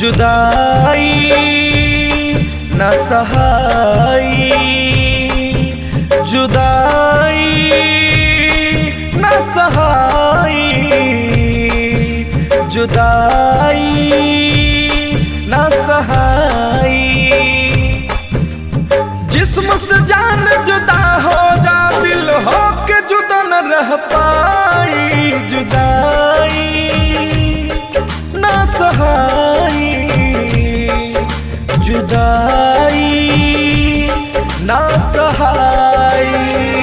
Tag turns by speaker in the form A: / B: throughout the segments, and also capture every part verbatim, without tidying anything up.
A: जुदाई न सहाई, जुदाई न सहाई, जुदाई न सहाई। जिस्म से जान जुदा हो जा, दिल हो के जुदा न रह पाई। जुदाई न सहाई, जुदाई न सहाई।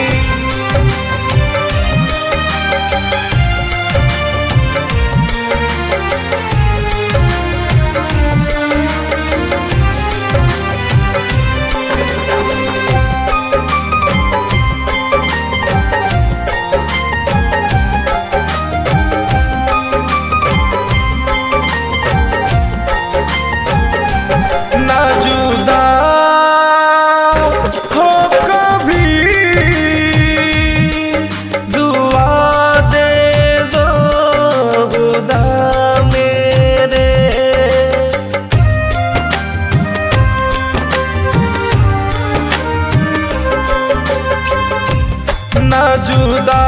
A: ना जुदा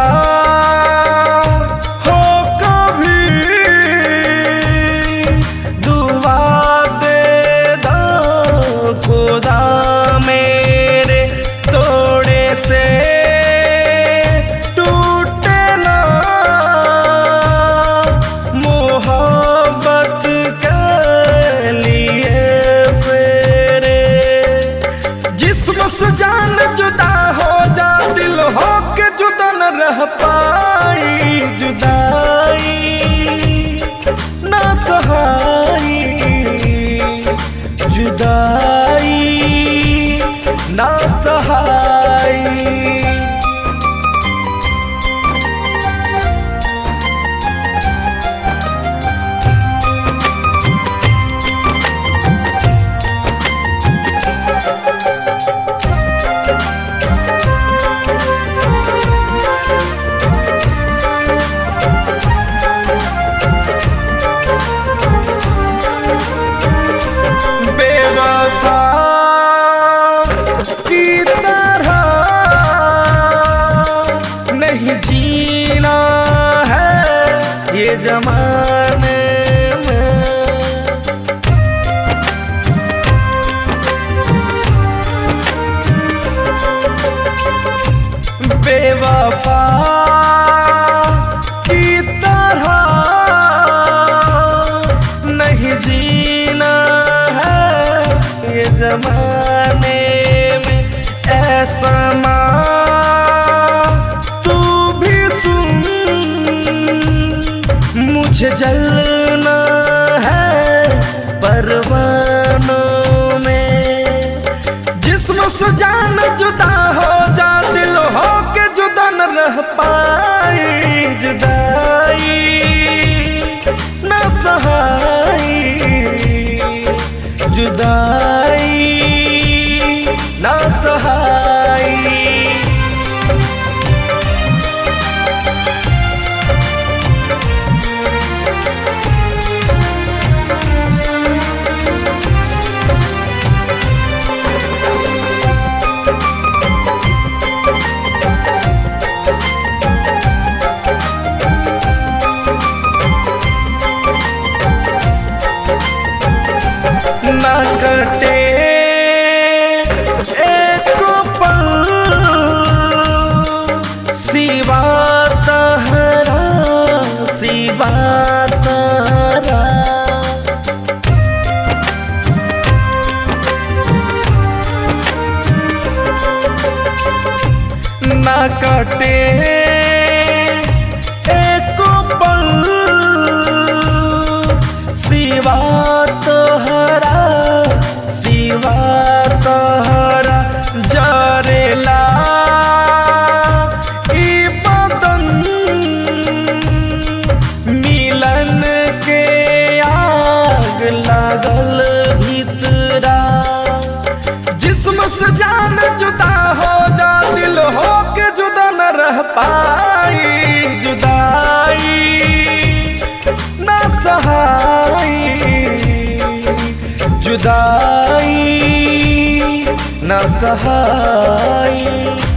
A: हो कभी, दुआ दे दो खुदा मेरे। तोड़े से टूटे ना मोहब्बत के लिए फेरे। जिस्म से जान जुदा हो जा, दिल हो के जुदा न रह पाई। जुदाई न सहाई, जुदाई न सहाई। बेवफा की तरह नहीं जीना है ये ज़माने में। बेवफा की तरह नहीं जीना ये ज़माने में। ऐसा तू भी सुन, मुझे जलना है परवानों में। जिस्म से जान जुदा हो जा, दिल हो के जुदा न रह पाई। जुदाई न सहाई, जुदाई न सहाई। न कटे एक पल सिवा तहरा, सिवा तहरा। न कटे एक पल सिवा तोहरा, सिवा तोहरा। जरेला ई बदन मिलन के आग लागल भीतरा। जिस्म से जान जुदा हो जा, दिल हो के जुदा न रह पाई। जुदाई न सहाई, जुदाई न सहाई।